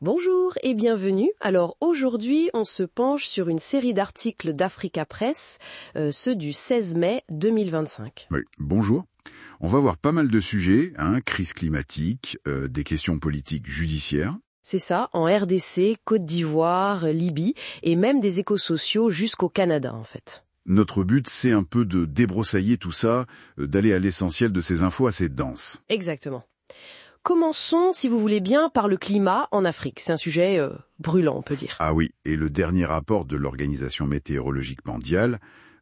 Bonjour et bienvenue. Alors aujourd'hui, on se penche sur une série d'articles d'Africa Press, ceux du 16 mai 2025. Oui, bonjour. On va voir pas mal de sujets, crise climatique, des questions politiques judiciaires. C'est ça, en RDC, Côte d'Ivoire, Libye et même des échos sociaux jusqu'au Canada en fait. Notre but, c'est un peu de débroussailler tout ça, d'aller à l'essentiel de ces infos assez denses. Exactement. Commençons, si vous voulez bien, par le climat en Afrique. C'est un sujet brûlant, on peut dire. Ah oui, et le dernier rapport de l'Organisation météorologique mondiale,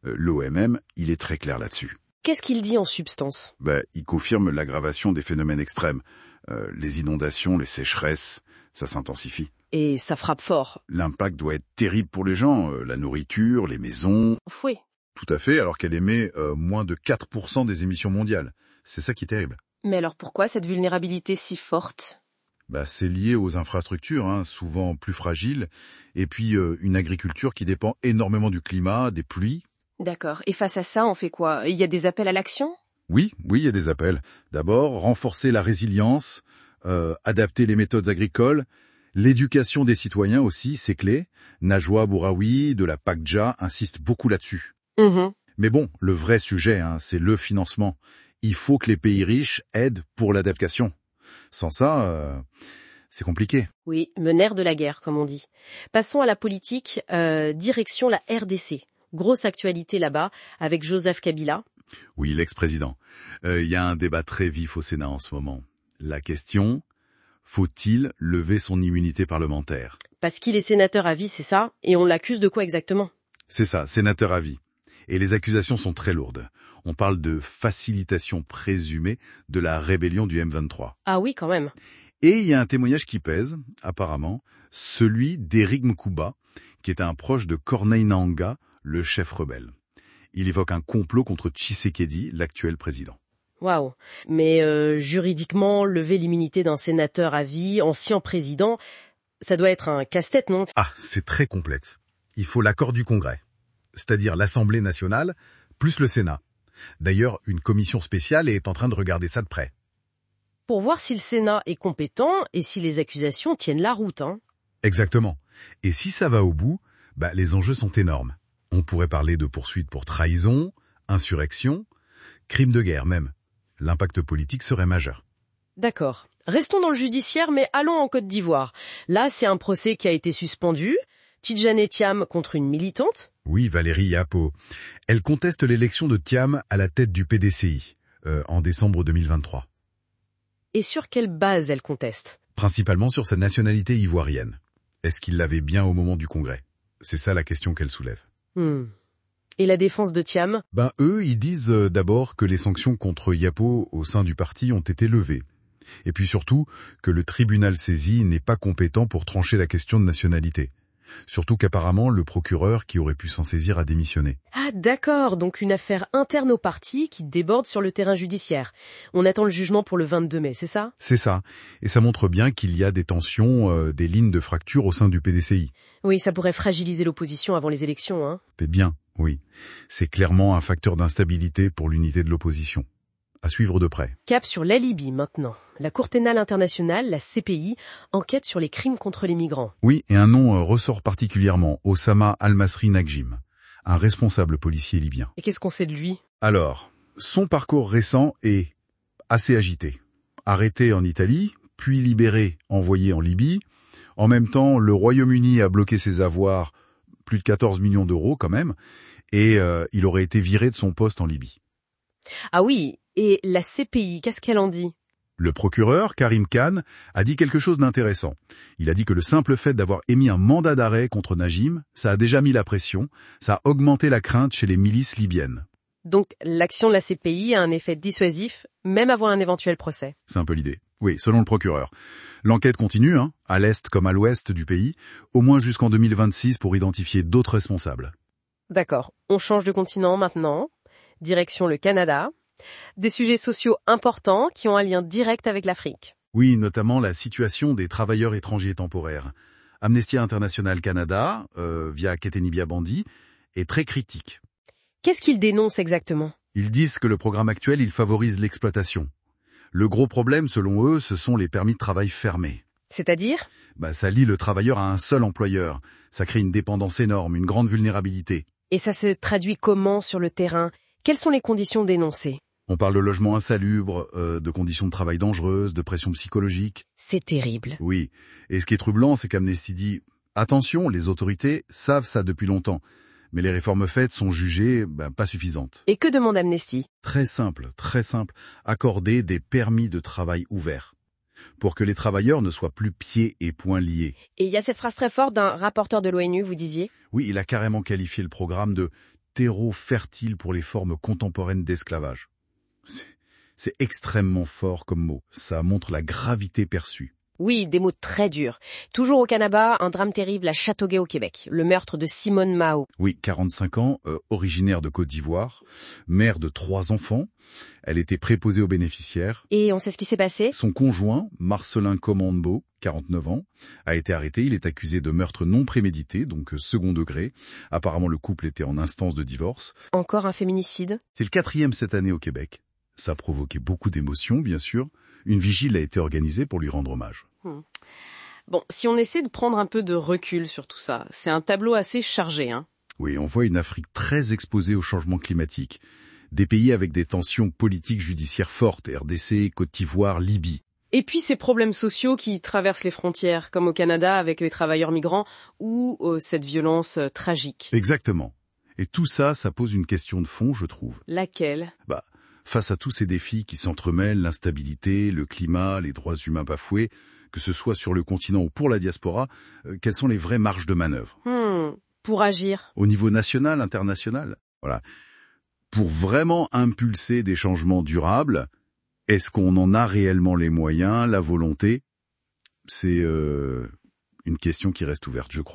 l'OMM, il est très clair là-dessus. Qu'est-ce qu'il dit en substance ? Il confirme l'aggravation des phénomènes extrêmes. Les inondations, les sécheresses, ça s'intensifie. Et ça frappe fort. L'impact doit être terrible pour les gens, la nourriture, les maisons. Oui. Tout à fait, alors qu'elle émet moins de 4% des émissions mondiales. C'est ça qui est terrible. Mais alors pourquoi cette vulnérabilité si forte ? C'est lié aux infrastructures, souvent plus fragiles, et puis une agriculture qui dépend énormément du climat, des pluies. D'accord. Et face à ça, on fait quoi ? Il y a des appels à l'action ? Oui, il y a des appels. D'abord, renforcer la résilience, adapter les méthodes agricoles, l'éducation des citoyens aussi, c'est clé. Najwa Bouraoui de la PACJA insiste beaucoup là-dessus. Mais bon, le vrai sujet, c'est le financement. Il faut que les pays riches aident pour l'adaptation. Sans ça, c'est compliqué. Oui, le nerf de la guerre, comme on dit. Passons à la politique, direction la RDC. Grosse actualité là-bas, avec Joseph Kabila. Oui, l'ex-président. Il y a un débat très vif au Sénat en ce moment. La question, faut-il lever son immunité parlementaire ? Parce qu'il est sénateur à vie, c'est ça ? Et on l'accuse de quoi exactement ? C'est ça, sénateur à vie. Et les accusations sont très lourdes. On parle de facilitation présumée de la rébellion du M23. Ah oui, quand même. Et il y a un témoignage qui pèse, apparemment, celui d'Éric Mkouba, qui est un proche de Corneille Nangaa, le chef rebelle. Il évoque un complot contre Tshisekedi, l'actuel président. Waouh. Mais juridiquement, lever l'immunité d'un sénateur à vie, ancien président, ça doit être un casse-tête, non ? Ah, c'est très complexe. Il faut l'accord du Congrès, c'est-à-dire l'Assemblée nationale, plus le Sénat. D'ailleurs, une commission spéciale est en train de regarder ça de près. Pour voir si le Sénat est compétent et si les accusations tiennent la route, Exactement. Et si ça va au bout, les enjeux sont énormes. On pourrait parler de poursuites pour trahison, insurrection, crime de guerre même. L'impact politique serait majeur. D'accord. Restons dans le judiciaire, mais allons en Côte d'Ivoire. Là, c'est un procès qui a été suspendu. Tidjane Thiam contre une militante. Oui, Valérie Yapo. Elle conteste l'élection de Thiam à la tête du PDCI, en décembre 2023. Et sur quelle base elle conteste ? Principalement sur sa nationalité ivoirienne. Est-ce qu'il l'avait bien au moment du Congrès ? C'est ça la question qu'elle soulève. Et la défense de Thiam ? Eux, ils disent d'abord que les sanctions contre Yapo au sein du parti ont été levées. Et puis surtout, que le tribunal saisi n'est pas compétent pour trancher la question de nationalité. Surtout qu'apparemment, le procureur qui aurait pu s'en saisir a démissionné. Ah d'accord, donc une affaire interne au parti qui déborde sur le terrain judiciaire. On attend le jugement pour le 22 mai, c'est ça ? C'est ça. Et ça montre bien qu'il y a des tensions, des lignes de fracture au sein du PDCI. Oui, ça pourrait fragiliser l'opposition avant les élections, Mais bien, oui. C'est clairement un facteur d'instabilité pour l'unité de l'opposition. À suivre de près. Cap sur la Libye maintenant. La Cour pénale internationale, la CPI, enquête sur les crimes contre les migrants. Oui, et un nom ressort particulièrement, Osama Al-Masri Nagjim, un responsable policier libyen. Et qu'est-ce qu'on sait de lui ? Alors, son parcours récent est assez agité. Arrêté en Italie, puis libéré, envoyé en Libye. En même temps, le Royaume-Uni a bloqué ses avoirs, plus de 14 millions d'euros quand même, et il aurait été viré de son poste en Libye. Ah oui, et la CPI, qu'est-ce qu'elle en dit ? Le procureur, Karim Khan, a dit quelque chose d'intéressant. Il a dit que le simple fait d'avoir émis un mandat d'arrêt contre Najim, ça a déjà mis la pression, ça a augmenté la crainte chez les milices libyennes. Donc l'action de la CPI a un effet dissuasif, même avant un éventuel procès. C'est un peu l'idée. Oui, selon le procureur. L'enquête continue, à l'est comme à l'ouest du pays, au moins jusqu'en 2026 pour identifier d'autres responsables. D'accord, on change de continent maintenant. Direction le Canada. Des sujets sociaux importants qui ont un lien direct avec l'Afrique. Oui, notamment la situation des travailleurs étrangers temporaires. Amnesty International Canada, via Ketenibia Bandi, est très critique. Qu'est-ce qu'ils dénoncent exactement ? Ils disent que le programme actuel, il favorise l'exploitation. Le gros problème, selon eux, ce sont les permis de travail fermés. C'est-à-dire ? Ça lie le travailleur à un seul employeur. Ça crée une dépendance énorme, une grande vulnérabilité. Et ça se traduit comment sur le terrain ? Quelles sont les conditions dénoncées ? On parle de logements insalubres, de conditions de travail dangereuses, de pression psychologique. C'est terrible. Oui. Et ce qui est troublant, c'est qu'Amnesty dit « Attention, les autorités savent ça depuis longtemps. Mais les réformes faites sont jugées pas suffisantes. » Et que demande Amnesty ? Très simple. Accorder des permis de travail ouverts. Pour que les travailleurs ne soient plus pieds et poings liés. Et il y a cette phrase très forte d'un rapporteur de l'ONU, vous disiez ? Oui, il a carrément qualifié le programme de « terreau fertile pour les formes contemporaines d'esclavage ». C'est extrêmement fort comme mot. Ça montre la gravité perçue. Oui, des mots très durs. Toujours au Canada, un drame terrible à Châteauguay au Québec. Le meurtre de Simone Mao. Oui, 45 ans, originaire de Côte d'Ivoire, mère de 3 enfants. Elle était préposée aux bénéficiaires. Et on sait ce qui s'est passé ? Son conjoint, Marcelin Comandbo, 49 ans, a été arrêté. Il est accusé de meurtre non prémédité, donc second degré. Apparemment, le couple était en instance de divorce. Encore un féminicide ? C'est le 4e cette année au Québec. Ça a provoqué beaucoup d'émotions, bien sûr. Une vigile a été organisée pour lui rendre hommage. Bon, si on essaie de prendre un peu de recul sur tout ça, c'est un tableau assez chargé, hein. Oui, on voit une Afrique très exposée au changement climatique. Des pays avec des tensions politiques judiciaires fortes, RDC, Côte d'Ivoire, Libye. Et puis ces problèmes sociaux qui traversent les frontières, comme au Canada avec les travailleurs migrants, ou cette violence tragique. Exactement. Et tout ça, ça pose une question de fond, je trouve. Laquelle ? Face à tous ces défis qui s'entremêlent, l'instabilité, le climat, les droits humains bafoués, que ce soit sur le continent ou pour la diaspora, quelles sont les vraies marges de manœuvre ? Pour agir. Au niveau national, international ? Voilà. Pour vraiment impulser des changements durables, est-ce qu'on en a réellement les moyens, la volonté ? C'est une question qui reste ouverte, je crois.